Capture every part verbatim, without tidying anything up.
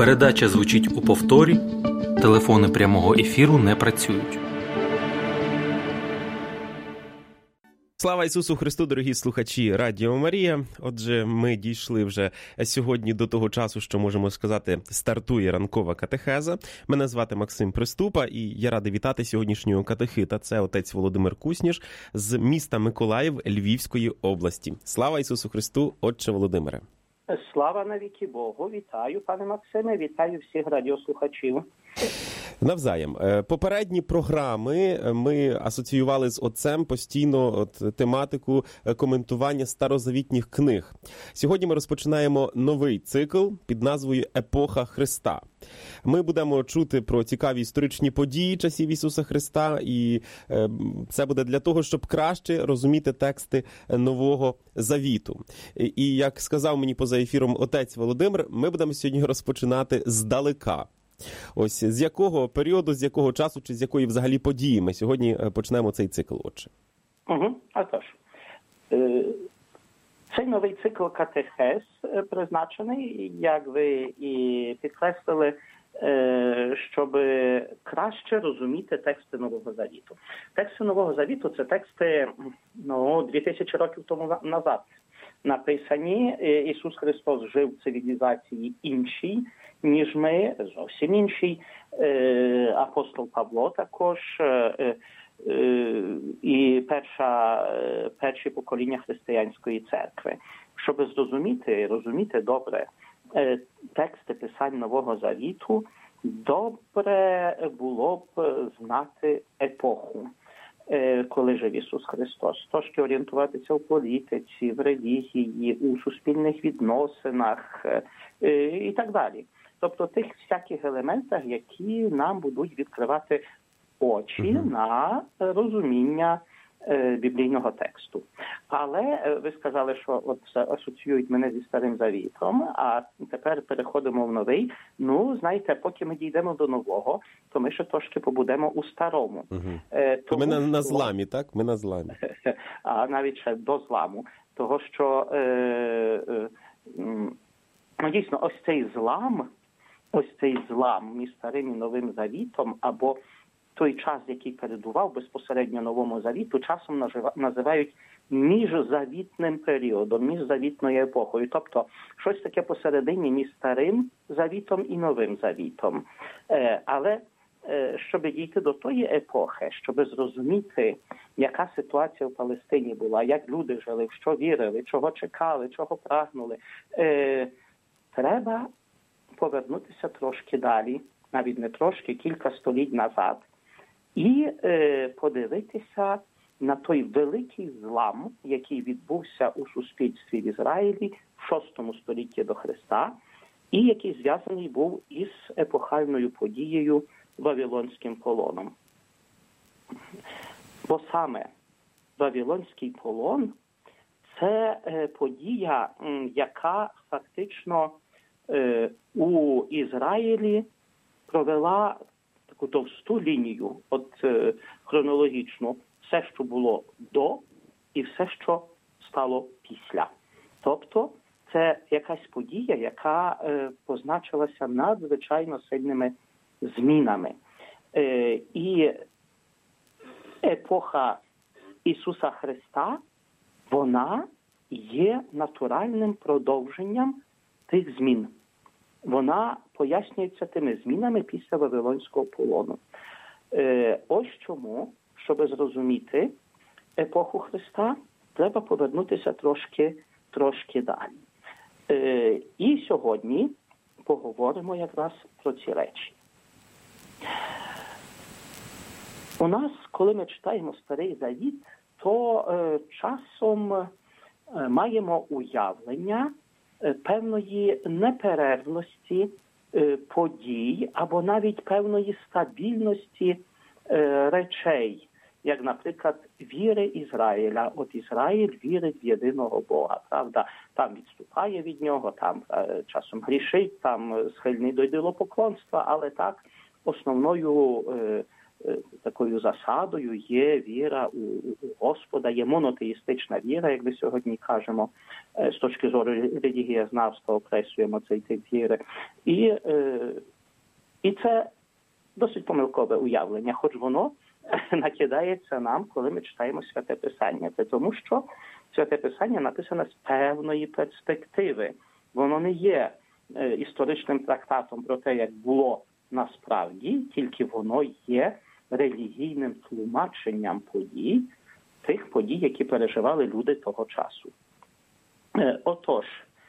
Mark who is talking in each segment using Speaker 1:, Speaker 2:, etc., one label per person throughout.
Speaker 1: Передача звучить у повторі. Телефони прямого ефіру не працюють.
Speaker 2: Слава Ісусу Христу, дорогі слухачі Радіо Марія. Отже, ми дійшли вже сьогодні до того часу, що, можемо сказати, стартує ранкова катехеза. Мене звати Максим Приступа, і я радий вітати сьогоднішнього катехита. Це отець Володимир Кусніш з міста Миколаїв Львівської області. Слава Ісусу Христу, отче Володимире.
Speaker 3: Слава навіки Богу. Вітаю, пане Максиме, вітаю всіх радіослухачів.
Speaker 2: Навзаєм. Попередні програми ми асоціювали з отцем постійно от, тематику коментування старозавітніх книг. Сьогодні ми розпочинаємо новий цикл під назвою «Епоха Христа». Ми будемо чути про цікаві історичні події часів Ісуса Христа, і е, це буде для того, щоб краще розуміти тексти Нового Завіту. І, і як сказав мені поза ефіром отець Володимир, ми будемо сьогодні розпочинати здалека. Ось з якого періоду, з якого часу, чи з якої взагалі події ми сьогодні почнемо цей цикл, отче?
Speaker 3: Угу, а тож. Цей новий цикл катехез призначений, як ви і підкреслили, щоб краще розуміти тексти Нового Завіту. Тексти Нового Завіту – це тексти, ну, дві тисячі років тому назад написані. Ісус Христос жив в цивілізації іншій, ніж ми, зовсім інший. Апостол Павло також, і перша, перші покоління християнської церкви. Щоб зрозуміти, розуміти добре тексти писань Нового Завіту, добре було б знати епоху, коли жив Ісус Христос. Трошки орієнтуватися в політиці, в релігії, у суспільних відносинах і так далі. Тобто тих всяких елементах, які нам будуть відкривати очі uh-huh. на розуміння е, біблійного тексту. Але е, ви сказали, що от асоціюють мене зі Старим Завітом, а тепер переходимо в новий. Ну, знаєте, поки ми дійдемо до нового, то ми ще трошки побудемо у старому.
Speaker 2: Uh-huh. Е, тому, то ми на, на зламі, так? Ми на зламі.
Speaker 3: А навіть ще до зламу. Того, що е, е, ну, дійсно, ось цей злам, ось цей злам між Старим і Новим Завітом, або той час, який передував безпосередньо Новому Завіту, часом називають міжзавітним періодом, міжзавітною епохою. Тобто, щось таке посередині між Старим Завітом і Новим Завітом. Але, щоб дійти до тої епохи, щоб зрозуміти, яка ситуація в Палестині була, як люди жили, в що вірили, чого чекали, чого прагнули, треба повернутися трошки далі, навіть не трошки, кілька століть назад, і е, подивитися на той великий злам, який відбувся у суспільстві в Ізраїлі в шостому столітті до Христа, і який зв'язаний був із епохальною подією Вавилонським полоном. Бо саме Вавилонський полон – це е, подія, м, яка фактично е, у Ізраїлі провела таку товсту лінію, от е, хронологічно, все, що було до, і все, що стало після. Тобто, це якась подія, яка е, позначилася надзвичайно сильними змінами. Е, і епоха Ісуса Христа, вона є натуральним продовженням тих змін. Вона пояснюється тими змінами після Вавилонського полону. Е, ось чому, щоб зрозуміти епоху Христа, треба повернутися трошки, трошки далі. Е, і сьогодні поговоримо якраз про ці речі. У нас, коли ми читаємо Старий Завіт, то е, часом е, маємо уявлення певної неперервності е, подій або навіть певної стабільності е, речей, як, наприклад, віри Ізраїля. От Ізраїль вірить в єдиного Бога, правда? Там відступає від нього, там е, часом грішить, там схильний до ідолопоклонства, але так, основною е, такою засадою є віра у, у Господа, є монотеїстична віра, як ми сьогодні кажемо, з точки зору релігієзнавства окреслюємо цей тип віри. І, і це досить помилкове уявлення, хоч воно накидається нам, коли ми читаємо Святе Писання. Це тому, що Святе Писання написане з певної перспективи. Воно не є історичним трактатом про те, як було насправді, тільки воно є релігійним тлумаченням подій, тих подій, які переживали люди того часу. Отож,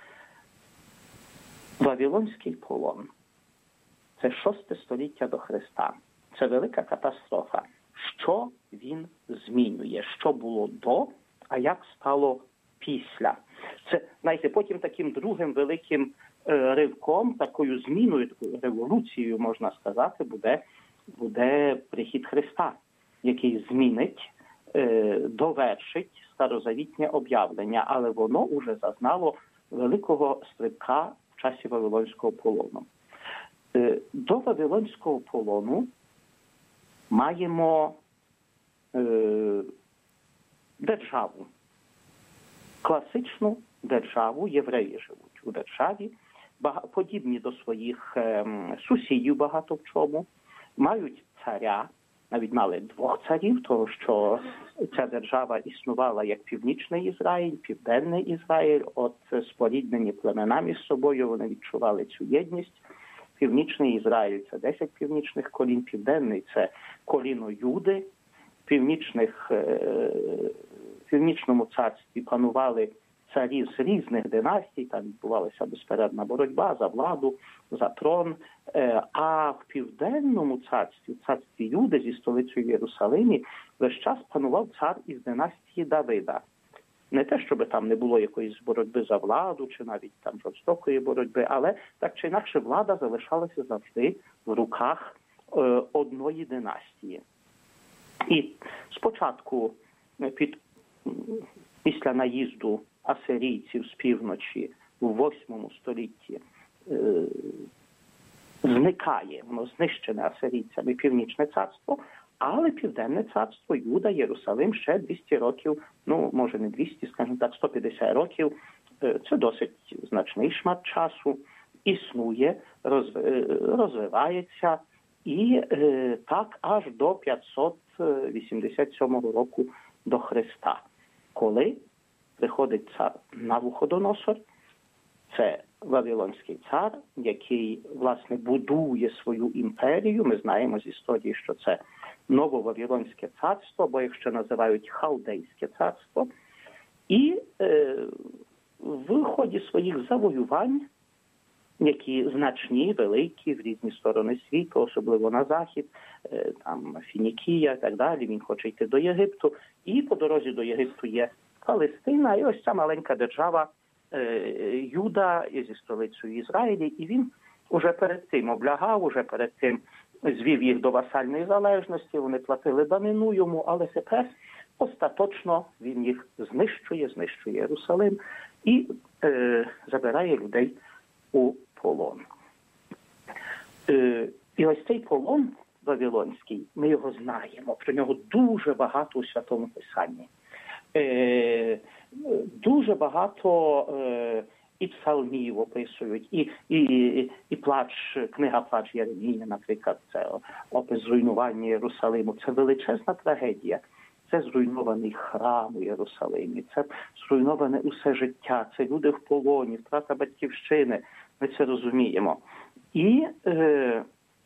Speaker 3: Вавилонський полон – це шосте століття до Христа. Це велика катастрофа. Що він змінює? Що було до, а як стало після? Це, знаєте, потім таким другим великим е, ривком, такою зміною, такою революцією, можна сказати, буде, буде прихід Христа, який змінить, е, довершить старозавітнє об'явлення, але воно уже зазнало великого стрибка в часі Вавилонського полону. Е, до Вавилонського полону маємо е, державу. Класичну державу, євреї живуть у державі, подібні до своїх е, сусідів багато в чому, мають царя, навіть мали двох царів, тому що ця держава існувала як Північний Ізраїль, Південний Ізраїль, от споріднені племена між собою, вони відчували цю єдність. Північний Ізраїль – це десять північних колін, Південний – це коліно Юди, північних в Північному царстві панували царі з різних династій, там відбувалася безперервна боротьба за владу, за трон. А в Південному царстві, в царстві Юди зі столицею в Єрусалимі, весь час панував цар із династії Давида. Не те, щоб там не було якоїсь боротьби за владу, чи навіть там жорстокої боротьби, але так чи інакше влада залишалася завжди в руках е, одної династії. І спочатку під, після наїзду асирійців з півночі у восьмому столітті е, зникає, воно знищене асирійцями Північне царство, але Південне царство, Юда, Єрусалим ще двісті років, ну, може не двісті, скажімо так, сто п'ятдесят років, це досить значний шмат часу, існує, розвивається, і е, так аж до п'ятсот вісімдесят сьомого року до Христа, коли приходить цар Навуходоносор, це Вавилонський цар, який, власне, будує свою імперію. Ми знаємо з історії, що це Нововавилонське царство, або якщо називають Халдейське царство. І е, в ході своїх завоювань, які значні, великі, в різні сторони світу, особливо на захід, е, там Фінікія і так далі, він хоче йти до Єгипту. І по дорозі до Єгипту є Палестина, і ось ця маленька держава Юда зі столицею Ізраїлі, і він уже перед тим облягав, уже перед тим звів їх до васальної залежності, вони платили данину йому, але тепер остаточно він їх знищує, знищує Єрусалим і е, забирає людей у полон. Е, і ось цей полон Вавилонський, ми його знаємо, про нього дуже багато у Святому Писанні. Е, дуже багато е, і псалмів описують, і, і, і, і плач, книга «Плач Єремія», наприклад, це опис зруйнування Єрусалиму. Це величезна трагедія. Це зруйнований храм у Єрусалимі, це зруйноване усе життя, це люди в полоні, втрата батьківщини. Ми це розуміємо. І, е,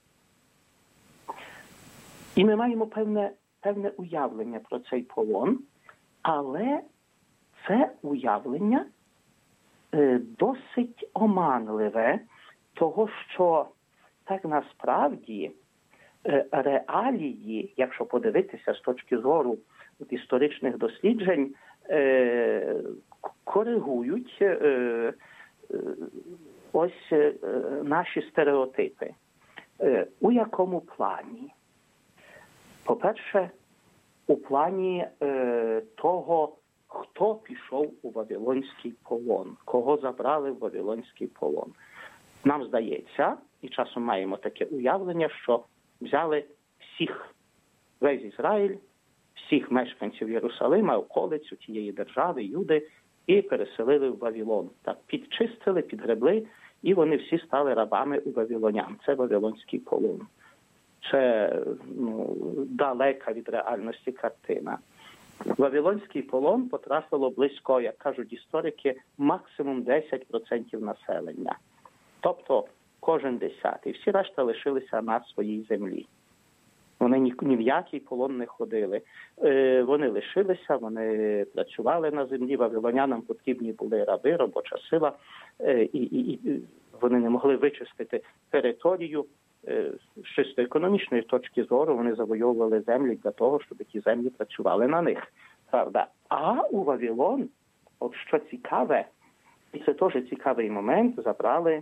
Speaker 3: і ми маємо певне, певне уявлення про цей полон, але це уявлення е, досить оманливе, того, що так насправді е, реалії, якщо подивитися з точки зору от, історичних досліджень, е, коригують е, е, ось е, наші стереотипи. Е, у якому плані? По-перше, у плані е, того, хто пішов у Вавилонський полон, кого забрали в Вавилонський полон. Нам здається, і часом маємо таке уявлення, що взяли всіх весь Ізраїль, всіх мешканців Єрусалима, околицю тієї держави, Юди, і переселили в Вавилон. Так, підчистили, підгребли, і вони всі стали рабами у вавилонян. Це Вавилонський полон. Це ну, далека від реальності картина. Вавилонський полон потрапило близько, як кажуть історики, максимум десять відсотків населення. Тобто кожен десятий. Всі решта лишилися на своїй землі. Вони ні, ні в який полон не ходили. Е, вони лишилися, вони працювали на землі, вавилонянам потрібні були раби, робоча сила, е, і, і, і вони не могли вичистити територію. Е, з чисто економічної точки зору вони завойовували землі для того, щоб ті землі працювали на них. Правда? А у Вавилон, от що цікаве, і це теж цікавий момент, забрали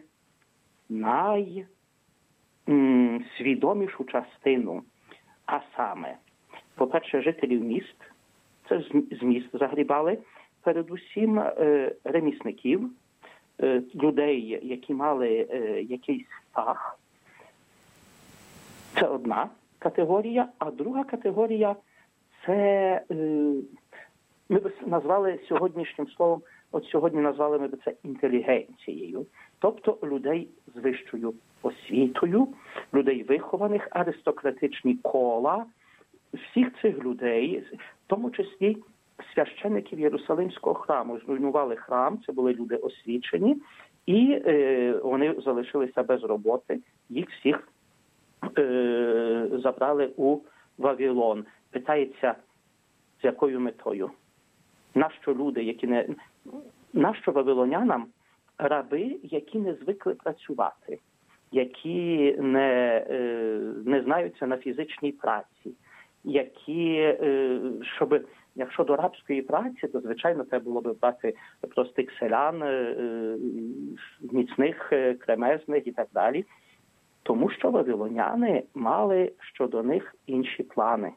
Speaker 3: найсвідомішу частину. А саме, по-перше, жителів міст, це з міст загрібали, передусім е, ремісників, е, людей, які мали е, якийсь фах. Це одна категорія, а друга категорія – це, е, ми б назвали сьогоднішнім словом, от сьогодні назвали ми б це інтелігенцією, тобто людей з вищою освітою, людей вихованих, аристократичні кола, всіх цих людей, в тому числі священників Єрусалимського храму, зруйнували храм, це були люди освічені, і е, вони залишилися без роботи, їх всіх е, забрали у Вавилон. Питається, з якою метою? Нащо люди, які не... Нащо вавилонянам раби, які не звикли працювати, які не, не знаються на фізичній праці, які, щоб, якщо до рабської праці, то, звичайно, треба було б брати простих селян, міцних, кремезних і так далі, тому що вавилоняни мали щодо них інші плани.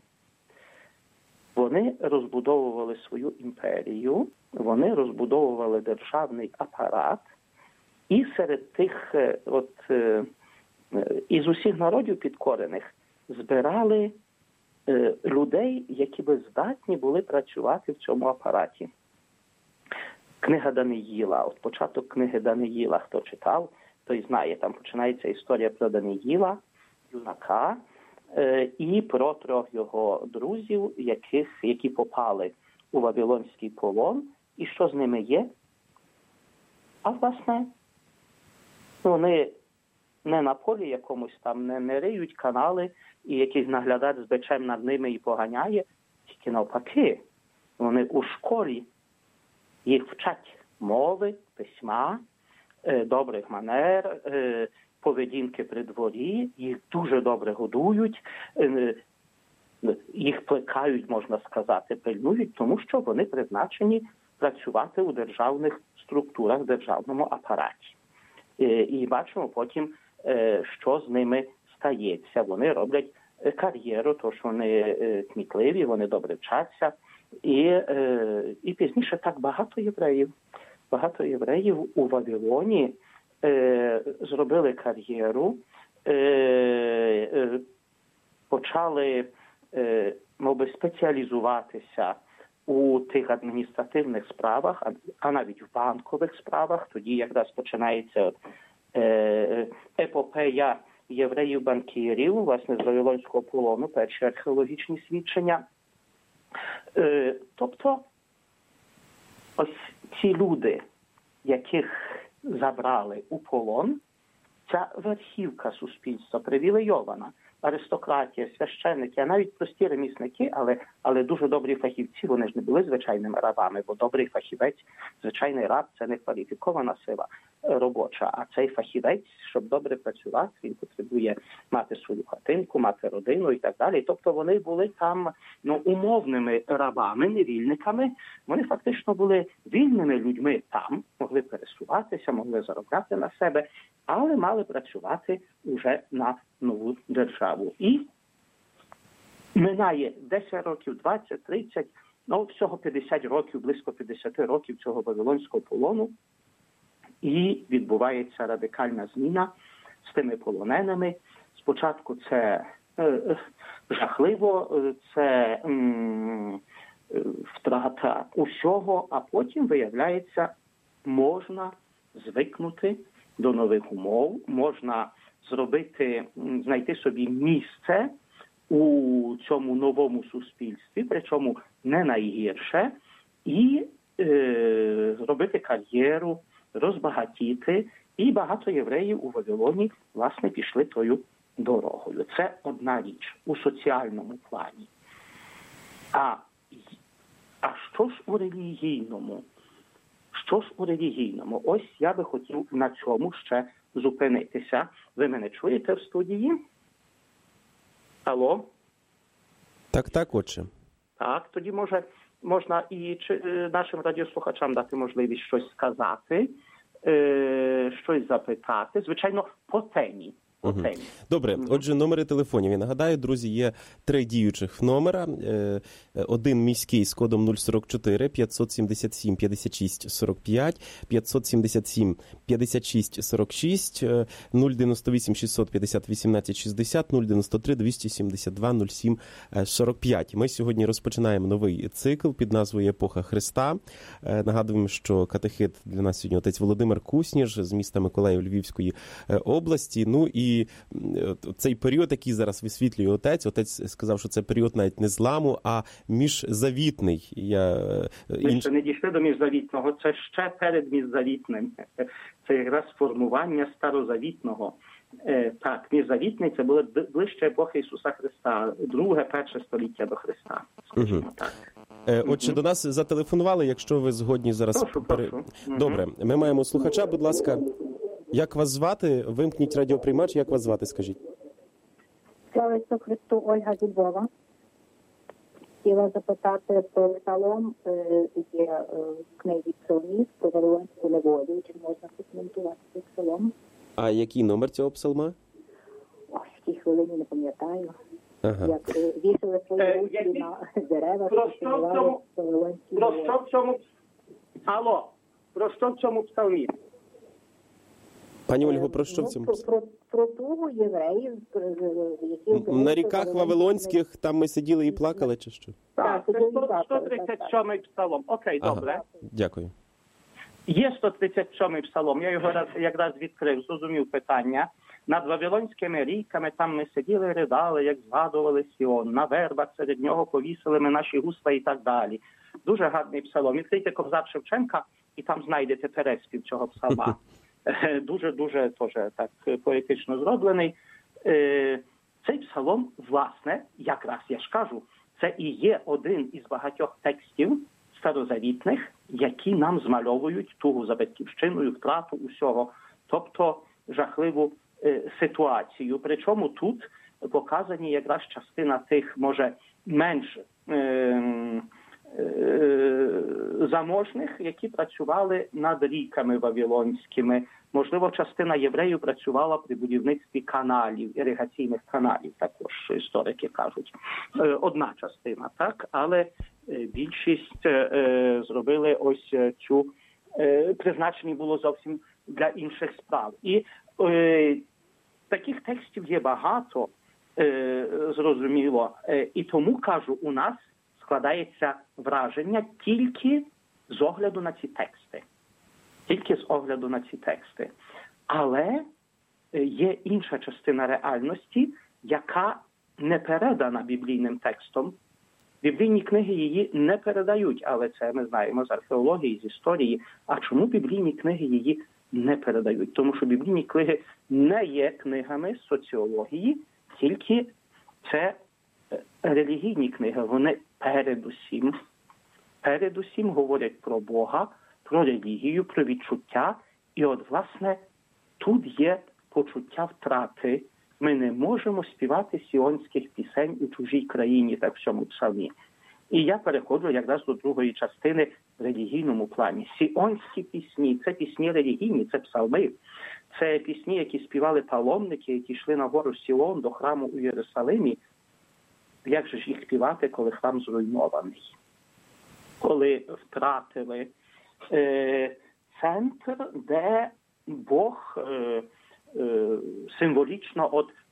Speaker 3: Вони розбудовували свою імперію, вони розбудовували державний апарат, і серед тих, от, із усіх народів підкорених, збирали людей, які би здатні були працювати в цьому апараті. Книга Даниїла, от початок книги Даниїла, хто читав, той знає, там починається історія про Даниїла, юнака, і про трьох його друзів, яких, які попали у Вавилонський полон, і що з ними є? А, власне, вони не на полі якомусь там, не, не риють канали, і якийсь наглядач з бичем над ними і поганяє, тільки навпаки. Вони у школі, їх вчать мови, письма, добрих манер, поведінки при дворі, їх дуже добре годують, їх плекають, можна сказати, пильнують, тому що вони призначені працювати у державних структурах, в державному апараті. І бачимо потім, що з ними стається. Вони роблять кар'єру, тому що вони кмітливі, вони добре вчаться. І, і пізніше так багато євреїв, багато євреїв у Вавилоні Е, зробили кар'єру, е, е, почали, е, мовби, спеціалізуватися у тих адміністративних справах, а, а навіть в банкових справах. Тоді якраз починається е, епопея євреїв-банкірів, власне, з Вавилонського полону, перші археологічні свідчення. Е, тобто, ось ці люди, яких забрали у полон, ця верхівка суспільства привілейована. Аристократія, священники, а навіть прості ремісники, але, але дуже добрі фахівці, вони ж не були звичайними рабами, бо добрий фахівець, звичайний раб – це не кваліфікована сила робоча, а цей фахівець, щоб добре працювати, він потребує мати свою хатинку, мати родину і так далі. Тобто вони були там, ну, умовними рабами, невільниками, вони фактично були вільними людьми там, могли пересуватися, могли заробляти на себе, але мали працювати уже на нову державу. І минає десять років, двадцять, тридцять, ну, всього п'ятдесят років, близько п'ятдесят років цього Вавилонського полону, і відбувається радикальна зміна з тими полоненими. Спочатку це жахливо, це м, втрата усього, а потім, виявляється, можна звикнути до нових умов, можна зробити, знайти собі місце у цьому новому суспільстві, причому не найгірше, і е, зробити кар'єру, розбагатіти. І багато євреїв у Вавилоні, власне, пішли тою дорогою. Це одна річ у соціальному плані. А, а що ж у релігійному? Що ж у релігійному? Ось я би хотів на цьому ще зупинитися. Ви мене чуєте в студії? Алло?
Speaker 2: Так, так, отче.
Speaker 3: Так, тоді може, можна і чи, нашим радіослухачам дати можливість щось сказати, е, щось запитати. Звичайно, по темі.
Speaker 2: Угу. Добре, отже, номери телефонів. Я нагадаю, друзі, є три діючих номера. Один міський з кодом нуль сорок чотири п'ятсот сімдесят сім п'ятдесят шість сорок п'ять, п'ятсот сімдесят сім п'ятдесят шість сорок шість, нуль дев'яносто вісім шістсот п'ятдесят вісімнадцять шістдесят, нуль дев'яносто три двісті сімдесят два нуль сім сорок п'ять. Ми сьогодні розпочинаємо новий цикл під назвою «Епоха Христа». Нагадуємо, що катехит для нас сьогодні отець Володимир Кусніш з міста Миколаїв Львівської області. Ну і І цей період, який зараз висвітлює отець, отець сказав, що це період навіть не зламу, а міжзавітний. Я...
Speaker 3: Ми ще не дійшли до міжзавітного, це ще перед міжзавітним. Це якраз формування старозавітного. Так, міжзавітний – це було ближче епохи Ісуса Христа, друге, перше століття до Христа. Скажімо угу. так.
Speaker 2: Отже, до нас зателефонували, якщо ви згодні зараз...
Speaker 3: Прошу, прошу.
Speaker 2: Добре, ми маємо слухача, будь ласка. Як вас звати? Вимкніть радіоприймач. Як вас звати, скажіть?
Speaker 4: Слава Ісусу Христу, Ольга зі Львова. Хотіла запитати про псалом, є в книзі псалмів, про Вавилонську неволю. Чи можна прокоментувати цей псалом?
Speaker 2: А який номер цього псалма?
Speaker 4: Ось, в тій хвилині не пам'ятаю.
Speaker 2: Ага.
Speaker 4: Як вішали свої ручки на дерева,
Speaker 3: про що в цьому, про що в цьому, алло, про що в цьому псалмі?
Speaker 2: Пані Ольго, про що
Speaker 4: ну,
Speaker 2: в цьому?
Speaker 4: Про, про, про тугу євреїв, які...
Speaker 2: На ріках Вавилонських там ми сиділи і плакали, чи що?
Speaker 3: Так, це сто тридцять сьомий псалом. Окей, ага. Добре.
Speaker 2: Дякую.
Speaker 3: Є сто тридцять сьомий псалом, я його раз, якраз відкрив, зрозумів питання. Над Вавилонськими ріками там ми сиділи, ридали, як згадували Сіон. На вербах серед нього повісили ми наші гусла і так далі. Дуже гарний псалом. Відкрийте Кобзар Шевченка і там знайдете переспів цього псалма. Дуже-дуже теж так поетично зроблений. Цей псалом, власне, якраз я ж кажу, це і є один із багатьох текстів старозавітних, які нам змальовують тугу за батьківщиною, втрату усього, тобто жахливу ситуацію. Причому тут показані якраз частина тих, може, менш заможних, які працювали над ріками вавилонськими. Можливо, частина євреїв працювала при будівництві каналів, іригаційних каналів, також історики кажуть. Одна частина, так? Але більшість зробили ось цю, призначені було зовсім для інших справ. І таких текстів є багато, зрозуміло. І тому, кажу, у нас складається враження тільки з огляду на ці тексти. Тільки з огляду на ці тексти. Але є інша частина реальності, яка не передана біблійним текстом. Біблійні книги її не передають, але це ми знаємо з археології, з історії. А чому біблійні книги її не передають? Тому що біблійні книги не є книгами соціології, тільки це релігійні книги. Вони передусім, передусім говорять про Бога, про релігію, про відчуття. І от, власне, тут є почуття втрати. Ми не можемо співати сіонських пісень у чужій країні, так в цьому псалмі. І я переходжу якраз до другої частини в релігійному плані. Сіонські пісні – це пісні релігійні, це псалми. Це пісні, які співали паломники, які йшли на гору Сіон до храму у Єрусалимі. Як же ж їх співати, коли храм зруйнований? Коли втратили е, центр, де Бог е, е, символічно от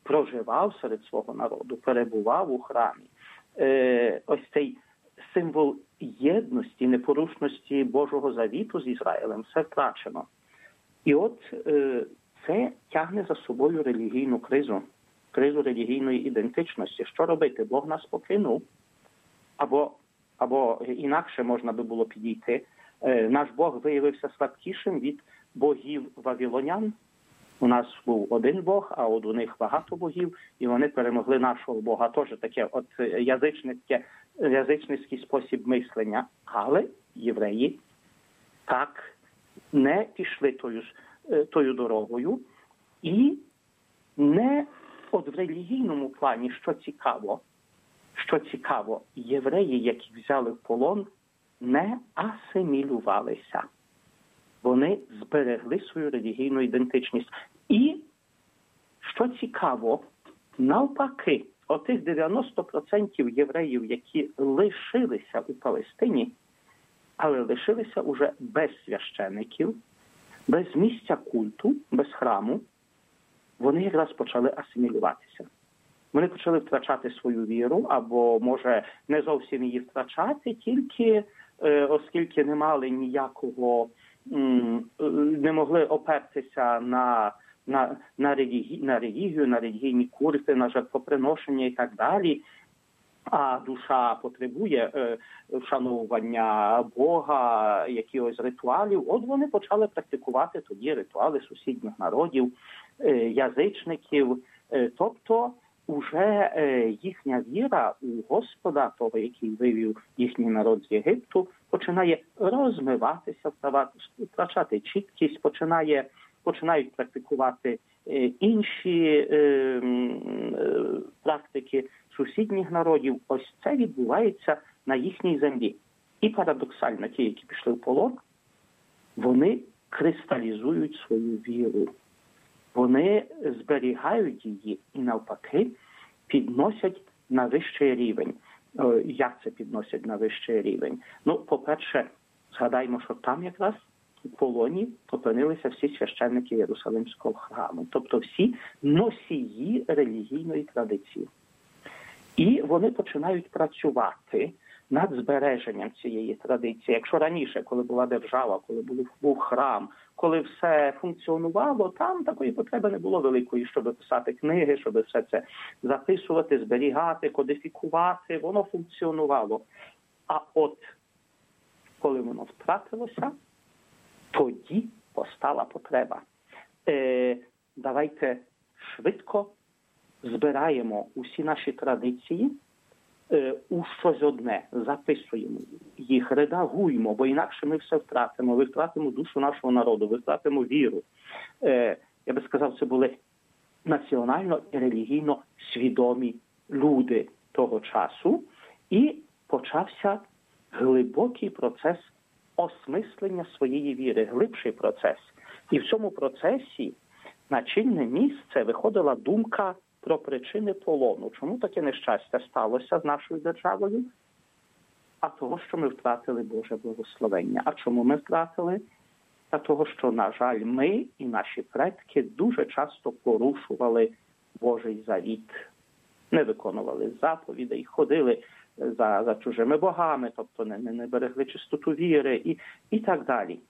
Speaker 3: проживав серед свого народу, перебував у храмі. Е, ось цей символ єдності, непорушності Божого завіту з Ізраїлем все втрачено. І от е, це тягне за собою релігійну кризу, кризу релігійної ідентичності. Що робити? Бог нас покинув. Або, або інакше можна би було підійти. Е, наш Бог виявився слабкішим від богів вавилонян. У нас був один Бог, а от у них багато богів, і вони перемогли нашого Бога. Тож таке от язичницьке, язичницький спосіб мислення. Але євреї так не пішли тою, тою дорогою. І не от в релігійному плані, що цікаво, що цікаво, євреї, які взяли в полон, не асимілювалися. Вони зберегли свою релігійну ідентичність. І, що цікаво, навпаки, отих дев'яносто відсотків євреїв, які лишилися у Палестині, але лишилися уже без священиків, без місця культу, без храму, вони якраз почали асимілюватися. Вони почали втрачати свою віру, або, може, не зовсім її втрачати, тільки е, оскільки не мали ніякого, м, не могли опертися на, на, на, релігію, на релігію, на релігійні курси, на жертвоприношення і так далі. А душа потребує е, вшановування Бога, якихось ритуалів. От вони почали практикувати тоді ритуали сусідніх народів, е, язичників. Е, тобто уже е, їхня віра у Господа, того, який вивів їхній народ з Єгипту, починає розмиватися, втрачати чіткість, починає, починають практикувати е, інші е, е, практики сусідніх народів. Ось це відбувається на їхній землі. І парадоксально, ті, які пішли в полон, вони кристалізують свою віру. Вони зберігають її і навпаки підносять на вищий рівень. Як це підносять на вищий рівень? Ну, по-перше, згадаймо, що там якраз у полоні опинилися всі священники Єрусалимського храму. Тобто всі носії релігійної традиції. І вони починають працювати над збереженням цієї традиції. Якщо раніше, коли була держава, коли був храм, коли все функціонувало, там такої потреби не було великої, щоб писати книги, щоб все це записувати, зберігати, кодифікувати. Воно функціонувало. А от коли воно втратилося, тоді постала потреба. Е, давайте швидко збираємо усі наші традиції е, у щось одне, записуємо їх, редагуємо, бо інакше ми все втратимо. Ми втратимо душу нашого народу, ми втратимо віру. Е, я би сказав, це були національно і релігійно свідомі люди того часу. І почався глибокий процес осмислення своєї віри, глибший процес. І в цьому процесі на чинне місце виходила думка про причини полону. Чому таке нещастя сталося з нашою державою? А того, що ми втратили Боже благословення. А чому ми втратили? А того, що, на жаль, ми і наші предки дуже часто порушували Божий завіт. Не виконували заповідей, ходили за, за чужими богами, тобто не, не, не берегли чистоту віри і, і так далі.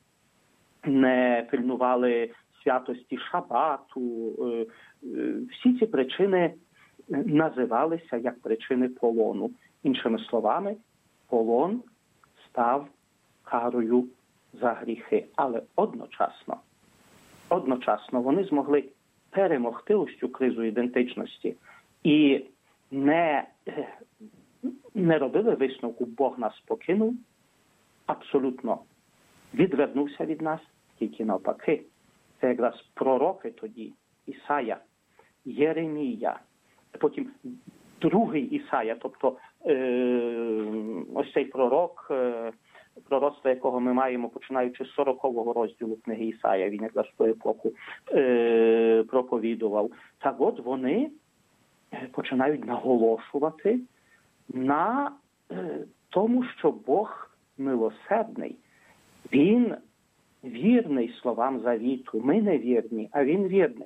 Speaker 3: Не пильнували святості Шабату. Всі ці причини називалися як причини полону. Іншими словами, полон став карою за гріхи. Але одночасно, одночасно вони змогли перемогти ось цю кризу ідентичності і не, не робили висновку «Бог нас покинув», абсолютно відвернувся від нас, тільки навпаки. Це якраз пророки тоді, Ісая, Єремія, потім другий Ісая, тобто е, ось цей пророк, е, пророцтво якого ми маємо, починаючи з сорокового розділу книги Ісая, він якраз в ту епоху е, проповідував. Так от вони починають наголошувати на е, тому, що Бог милосердний. Він вірний словам завіту. Ми не вірні, а він вірний.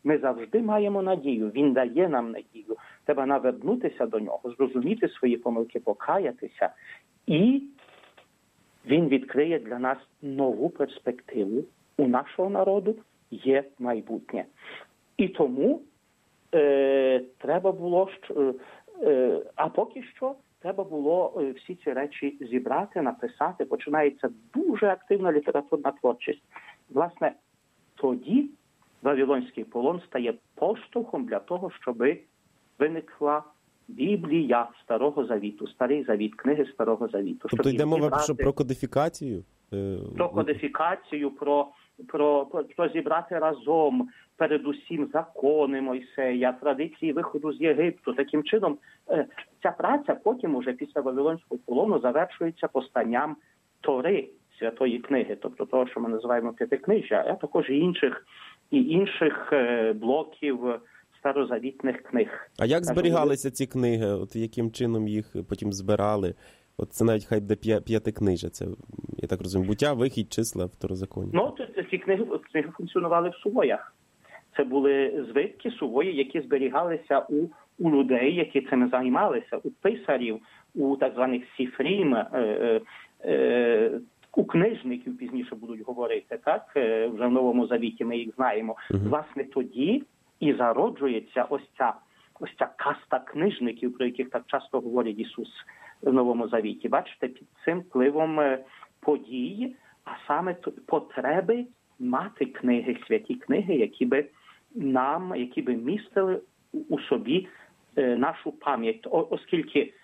Speaker 3: Ми завжди маємо надію. Він дає нам надію. Треба навернутися до нього, зрозуміти свої помилки, покаятися. І він відкриє для нас нову перспективу. У нашого народу є майбутнє. І тому е, треба було, е, а поки що, треба було всі ці речі зібрати, написати. Починається дуже активна літературна творчість. Власне, тоді Вавилонський полон стає поштовхом для того, щоб виникла Біблія Старого Завіту, Старий Завіт, книги Старого Завіту.
Speaker 2: Тобто йде мова зібрати... про кодифікацію?
Speaker 3: Про кодифікацію, про, про, про, про зібрати разом передусім закони Мойсея, традиції виходу з Єгипту. Таким чином, ця праця потім уже після Вавилонського полону завершується постанням Тори, Святої книги, тобто того, що ми називаємо П'ятикнижжя, а також і інших, і інших блоків старозавітних книг.
Speaker 2: А як зберігалися ці книги? От яким чином їх потім збирали? От це навіть хай де П'ятикнижжя. Це, я так розумію, буття, вихід, числа, второзаконня.
Speaker 3: Ну, ці книги, книги функціонували в сувоях. Це були звитки, сувої, які зберігалися у, у людей, які цим займалися, у писарів, у так званих сіфрім, е, е, е, у книжників, пізніше будуть говорити, так? Вже в Новому Завіті ми їх знаємо. Uh-huh. Власне, тоді і зароджується ось ця, ось ця каста книжників, про яких так часто говорить Ісус в Новому Завіті. Бачите, під цим впливом подій, а саме потреби мати книги, святі книги, які би нам, які би містили у собі нашу пам'ять, оскільки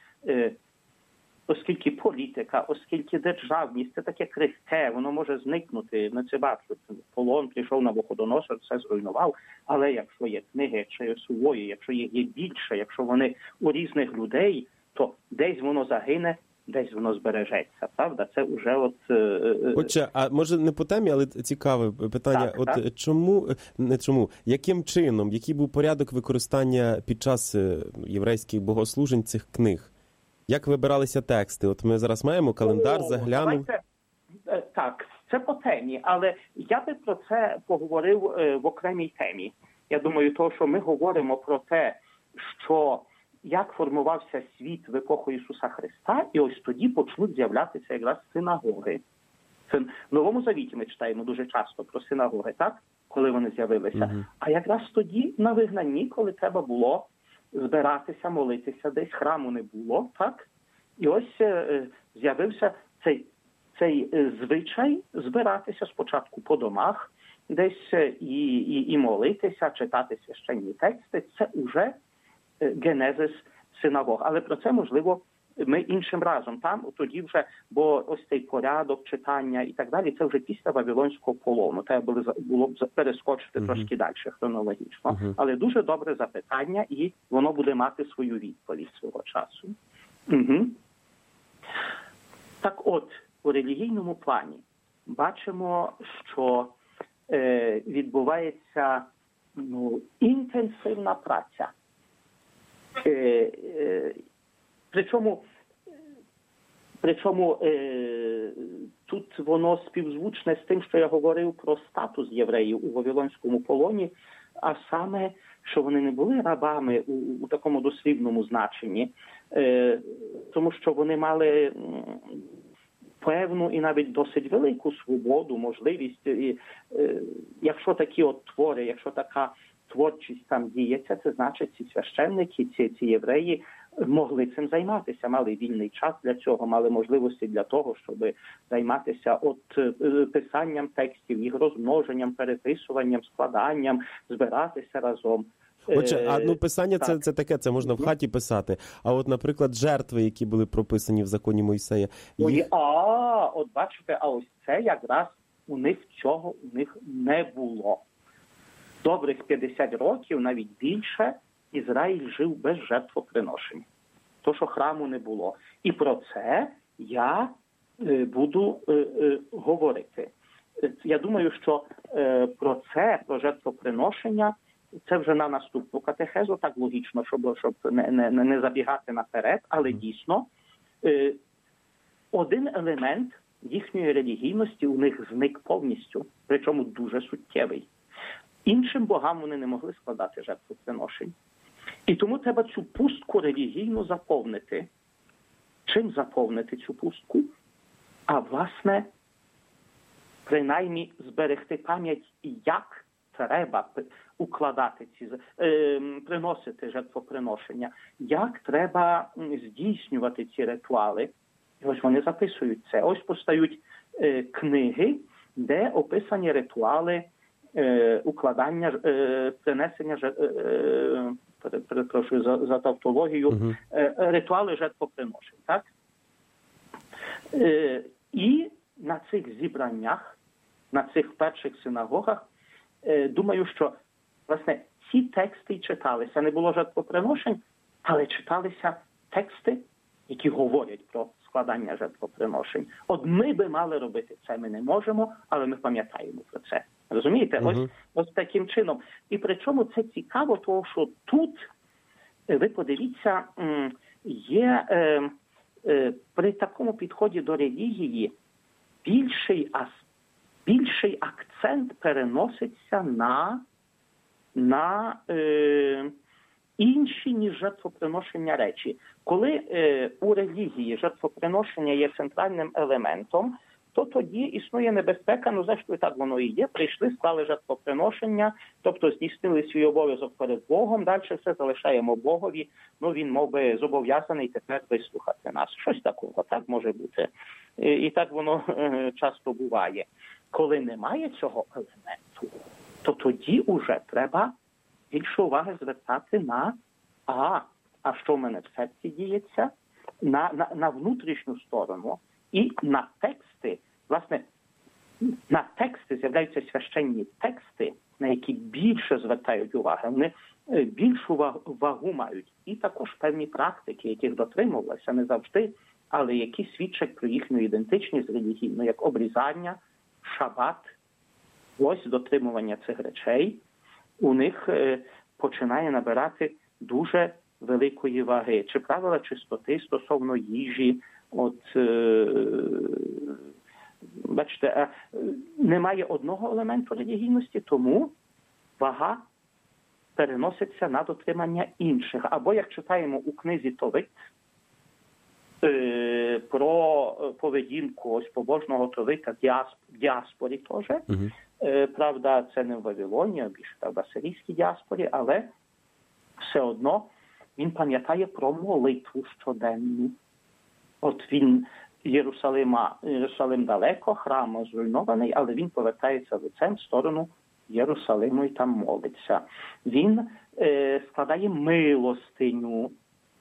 Speaker 3: Оскільки політика, оскільки державність – це таке крихке, воно може зникнути. Ми це бачимо. Полон прийшов Навуходоносор, все зруйнував. Але якщо є книги, якщо є сувої, якщо їх є більше, якщо вони у різних людей, то десь воно загине, десь воно збережеться. Правда? Це вже от...
Speaker 2: Отже, а може не по темі, але цікаве питання.
Speaker 3: Так,
Speaker 2: от
Speaker 3: так.
Speaker 2: чому, не чому, яким чином, який був порядок використання під час єврейських богослужень цих книг? Як вибиралися тексти? От ми зараз маємо календар, заглянув.
Speaker 3: Давайте, так, це по темі, але я би про це поговорив в окремій темі. Я думаю, то, що ми говоримо про те, що як формувався світ в епоху Ісуса Христа, і ось тоді почнуть з'являтися якраз синагоги. В Новому Завіті ми читаємо дуже часто про синагоги, так? Коли вони з'явилися. Угу. А якраз тоді на вигнанні, коли треба було збиратися, молитися, десь храму не було, так? І ось е, з'явився цей, цей е, звичай збиратися спочатку по домах, десь е, і, і, і молитися, читати священні тексти. Це уже е, генезис синагог. Але про це, можливо, ми іншим разом. Там тоді вже, бо ось цей порядок читання і так далі, це вже після Вавилонського полону. Треба було, було б перескочити uh-huh. трошки далі, хронологічно. Uh-huh. Але дуже добре запитання, і воно буде мати свою відповідь свого часу. Угу. Так от, у релігійному плані бачимо, що е, відбувається ну, інтенсивна праця. Е, е, Причому, причому е, тут воно співзвучне з тим, що я говорив про статус євреїв у Вавилонському полоні, а саме, що вони не були рабами у, у такому дослівному значенні, е, тому що вони мали певну і навіть досить велику свободу, можливість. І, е, якщо такі от твори, якщо така творчість там діється, це значить ці священники, ці, ці євреї могли цим займатися, мали вільний час для цього, мали можливості для того, щоб займатися от писанням текстів, їх розмноженням, переписуванням, складанням, збиратися разом.
Speaker 2: Отже, а ну писання це, це таке, це можна в хаті писати. А от, наприклад, жертви, які були прописані в законі Мойсея. Їх...
Speaker 3: А, от бачите, а ось це якраз у них цього у них не було. Добрих п'ятдесят років, навіть більше, Ізраїль жив без жертвоприношень. То, що храму не було. І про це я е, буду е, е, говорити. Я думаю, що е, про це, про жертвоприношення, це вже на наступну катехезу, так логічно, щоб, щоб не, не, не забігати наперед, але дійсно е, один елемент їхньої релігійності у них зник повністю, причому дуже суттєвий. Іншим богам вони не могли складати жертвоприношень. І тому треба цю пустку релігійну заповнити. Чим заповнити цю пустку? А, власне, принаймні зберегти пам'ять, як треба укладати ці, е, приносити жертвоприношення, як треба здійснювати ці ритуали. І ось вони записують це. Ось постають е, книги, де описані ритуали е, укладання, е, принесення, е, перепрошую за, за тавтологію, uh-huh. е, ритуали жертвоприношень. Так? Е, і на цих зібраннях, на цих перших синагогах, е, думаю, що, власне, ці тексти й читалися. Не було жертвоприношень, але читалися тексти, які говорять про складання жертвоприношень. От ми би мали робити це, ми не можемо, але ми пам'ятаємо про це. Розумієте? Uh-huh. Ось, ось таким чином. І причому це цікаво, тому що тут, ви подивіться, є е, е, при такому підході до релігії більший, більший акцент переноситься на, на е, інші, ніж жертвоприношення речі. Коли е, у релігії жертвоприношення є центральним елементом, то тоді існує небезпека, ну, зрештою, так воно і є. Прийшли, склали жертвоприношення, тобто здійснили свій обов'язок перед Богом, далі все залишаємо Богові, ну, він, мов би, зобов'язаний тепер вислухати нас. Щось такого, так може бути. І, і так воно е, часто буває. Коли немає цього елементу, то тоді уже треба більше уваги звертати на, а, а що в мене в серці діється, на, на, на внутрішню сторону і на тексти. Власне, на тексти з'являються священні тексти, на які більше звертають увагу. Вони більшу вагу мають. І також певні практики, яких дотримувалися не завжди, але які свідчать про їхню ідентичність релігійну, як обрізання, шабат, ось дотримування цих речей, у них починає набирати дуже великої ваги. Чи правила чистоти стосовно їжі, от, е, бачите, е, немає одного елементу релігійності, тому вага переноситься на дотримання інших. Або, як читаємо у книзі Торит, е, про поведінку ось побожного Торита в діаспорі теж. Uh-huh. Е, правда, це не в Вавилоні, а більше в асирійській діаспорі, але все одно він пам'ятає про молитву щоденну. От він, Єрусалима, Єрусалим далеко, храм зруйнований, але він повертається лицем в сторону Єрусалиму і там молиться. Він е, складає милостиню,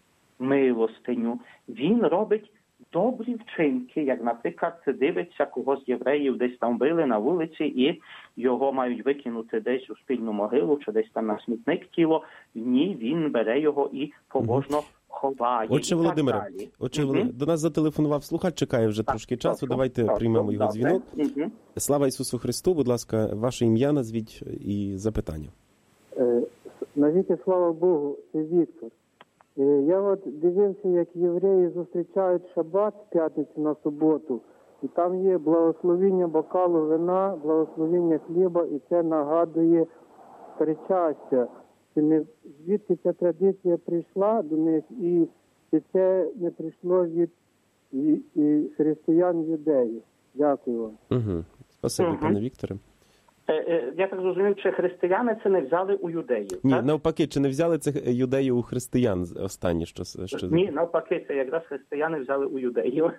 Speaker 3: милостиню. Він робить добрі вчинки, як, наприклад, дивиться, кого з євреїв десь там били на вулиці і його мають викинути десь у спільну могилу чи десь там на смітник тіло. Ні, він бере його і побожно ховає.
Speaker 2: Отже, Володимире, отже,
Speaker 3: угу.
Speaker 2: до нас зателефонував слухач, чекає вже так, трошки так, часу. Так, Давайте так, приймемо так, його так, дзвінок. Угу. Слава Ісусу Христу, будь ласка, ваше ім'я назвіть і запитання.
Speaker 5: Е, навіки слава Богу, це Віктор. Е, я от дивився, як євреї зустрічають шабат з п'ятниці на суботу, і там є благословіння бокалу вина, благословіння хліба, і це нагадує причастя. Звідки ця традиція прийшла до них, і чи це не прийшло від і, і християн-юдеїв? Дякую вам.
Speaker 2: Угу. Спасибі, угу. пане Вікторе.
Speaker 3: Е, е, я так зрозумів, чи християни це не взяли у юдеїв?
Speaker 2: Ні,
Speaker 3: так?
Speaker 2: навпаки, чи не взяли це юдеї у християн останні? Що, що...
Speaker 3: Ні, навпаки, це якраз християни взяли у юдеїв.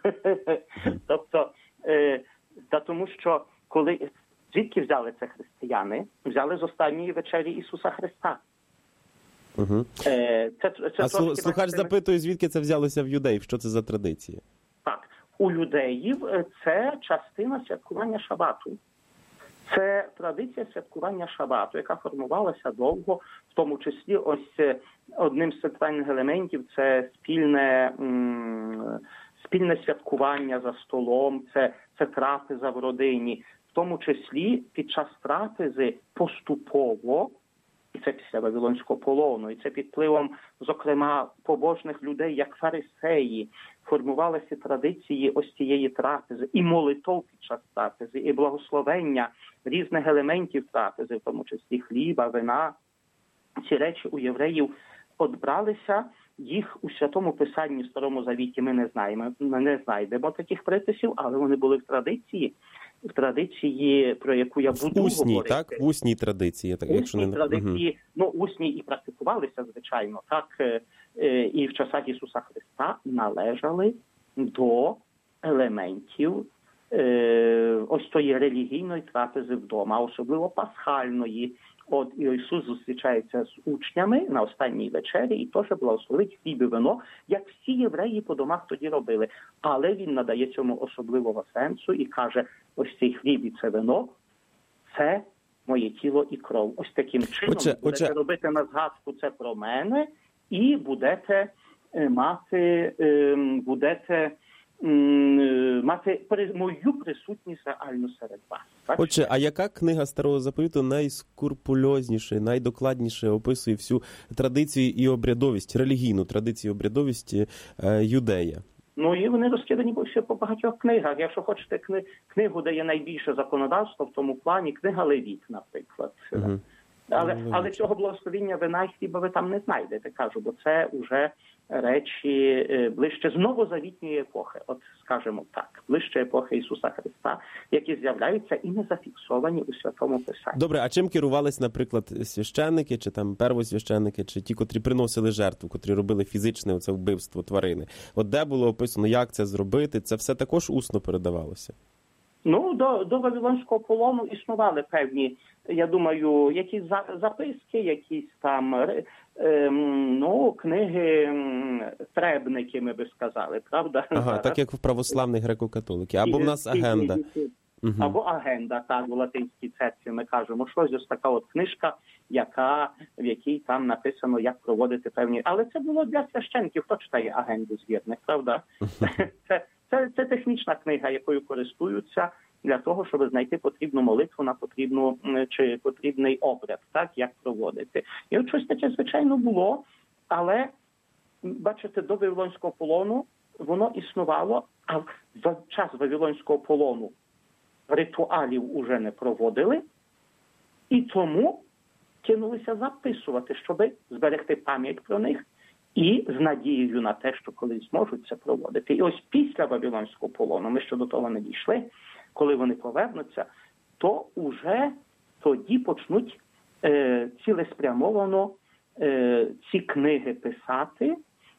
Speaker 3: Тобто, е, та тому що, коли, звідки взяли це християни? Взяли з останньої вечері Ісуса Христа.
Speaker 2: Угу.
Speaker 3: Е, це, це
Speaker 2: а слухач бачите, запитує, звідки це взялося в юдеїв? Що це за традиція?
Speaker 3: Так, у юдеїв це частина святкування шабату. Це традиція святкування шабату, яка формувалася довго, в тому числі ось одним з центральних елементів – це спільне, м, спільне святкування за столом, це, це трапеза в родині. В тому числі під час трапези поступово І це після Вавилонського полону, і це під впливом, зокрема, побожних людей, як фарисеї, формувалися традиції ось цієї трапези, і молитов під час трапези, і благословення різних елементів трапези, в тому числі хліба, вина. Ці речі у євреїв одбралися, їх у Святому Писанні, в Старому Завіті ми не знаємо, ми не знайдемо таких приписів, але вони були в традиції, в традиції, про яку я буду
Speaker 2: усній,
Speaker 3: говорити.
Speaker 2: так? В усній традиції. Так,
Speaker 3: усній
Speaker 2: якщо не...
Speaker 3: традиції, угу. ну, усній і практикувалися, звичайно, так, і в часах Ісуса Христа належали до елементів е, ось тої релігійної трапези вдома, особливо пасхальної. От і Ісус зустрічається з учнями на останній вечері і теж благословить хліб і вино, як всі євреї по домах тоді робили. Але він надає цьому особливого сенсу і каже, ось цей хліб і це вино – це моє тіло і кров. Ось таким чином
Speaker 2: отже,
Speaker 3: будете
Speaker 2: отже...
Speaker 3: робити на згадку це про мене і будете мати, будете мати мою присутність реально серед вас. Бачите?
Speaker 2: Отже, а яка книга Старого Заповіту найскурпульозніше, найдокладніше описує всю традицію і обрядовість, релігійну традицію і обрядовість е, юдея?
Speaker 3: Ну, і вони розкидані ще по багатьох книгах. Якщо хочете кни... книгу, де є найбільше законодавство в тому плані, книга Левіт, наприклад. Угу. Але, але цього благословіння вина і хліба ви там не знайдете, кажу, бо це вже речі ближче з новозавітньої епохи, от скажімо так, ближче епохи Ісуса Христа, які з'являються і не зафіксовані у Святому Писанні.
Speaker 2: Добре, а чим керувались, наприклад, священники, чи там первосвященники, чи ті, котрі приносили жертву, котрі робили фізичне оце вбивство тварини? От де було описано, як це зробити? Це все також усно передавалося?
Speaker 3: Ну, до, до Вавилонського полону існували певні, я думаю, якісь записки, якісь там, е, ну, книги, требники, ми би сказали, правда?
Speaker 2: Ага, так як в православних греко-католиків. Або в нас агенда.
Speaker 3: Угу. Або агенда, так, в Латинській церкві ми кажемо, що ось така от книжка, яка, в якій там написано, як проводити певні... Але це було для священників, хто читає агенду з вірних, правда? Це, це, це технічна книга, якою користуються для того, щоб знайти потрібну молитву на потрібну, чи потрібний обряд, так, як проводити. І от щось таке, звичайно, було, але, бачите, до Вавилонського полону воно існувало, а в час Вавилонського полону ритуалів уже не проводили, і тому кинулися записувати, щоб зберегти пам'ять про них і з надією на те, що колись зможуть це проводити. І ось після Вавилонського полону, ми ще до того не дійшли, коли вони повернуться, то уже тоді почнуть е, цілеспрямовано е, ці книги писати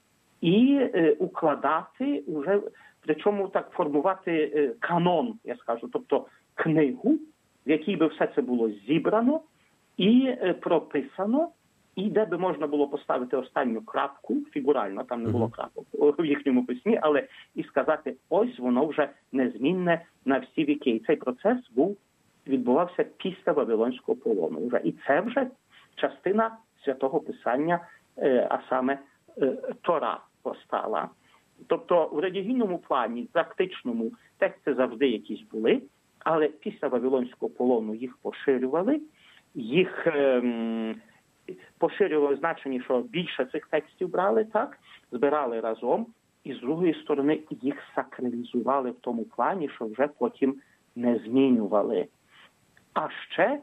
Speaker 3: і е, укладати уже, причому так формувати е, канон, я скажу, тобто книгу, в якій би все це було зібрано і е, прописано, і де би можна було поставити останню крапку, фігурально, там не було крапок в їхньому письмі, але і сказати, ось воно вже незмінне на всі віки. І цей процес був, відбувався після Вавилонського полону. Вже. І це вже частина Святого Писання, а саме Тора постала. Тобто в релігійному плані, практичному, тексти завжди якісь були, але після Вавилонського полону їх поширювали, їх... Ем, поширювали значення, що більше цих текстів брали, так, збирали разом, і з другої сторони їх сакралізували в тому плані, що вже потім не змінювали. А ще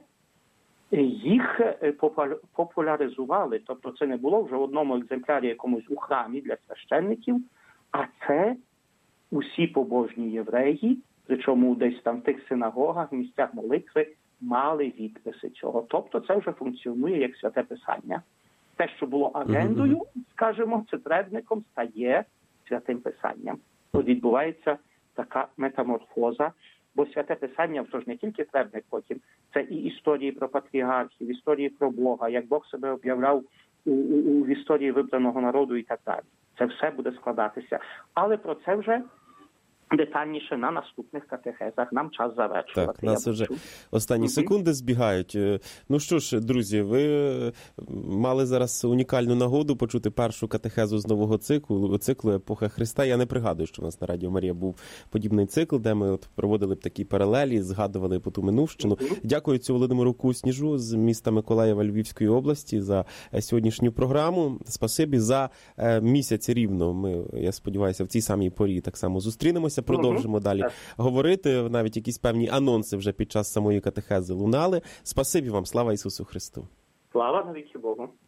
Speaker 3: їх популяризували, тобто це не було вже в одному екземплярі якомусь у храмі для священників, а це усі побожні євреї, причому десь там в тих синагогах, місцях молитви, мали відписи цього. Тобто це вже функціонує як Святе Писання. Те, що було агендою, скажімо, цитредником, стає Святим Писанням. Тут відбувається така метаморфоза, бо Святе Писання, то ж не тільки требник потім, це і історії про патріархів, історії про Бога, як Бог себе об'являв у, у, в історії вибраного народу і так далі. Це все буде складатися. Але про це вже детальніше на наступних катехезах. Нам час завершувати.
Speaker 2: Так, нас
Speaker 3: я
Speaker 2: вже
Speaker 3: бачу.
Speaker 2: останні
Speaker 3: Мгм.
Speaker 2: секунди збігають. Ну що ж, друзі, ви мали зараз унікальну нагоду почути першу катехезу з нового циклу, циклу «Епоха Христа». Я не пригадую, що в нас на Радіо Марія був подібний цикл, де ми от проводили б такі паралелі, згадували по ту минувщину. Дякую цю Володимиру Кусніжу з міста Миколаєва Львівської області за сьогоднішню програму. Спасибі за місяць рівно. Ми, я сподіваюся, в цій самій порі так само зустрінемося. Продовжимо далі
Speaker 3: Так.
Speaker 2: говорити. Навіть якісь певні анонси вже під час самої катехези лунали. Спасибі вам. Слава Ісусу Христу.
Speaker 3: Слава навіки Богу.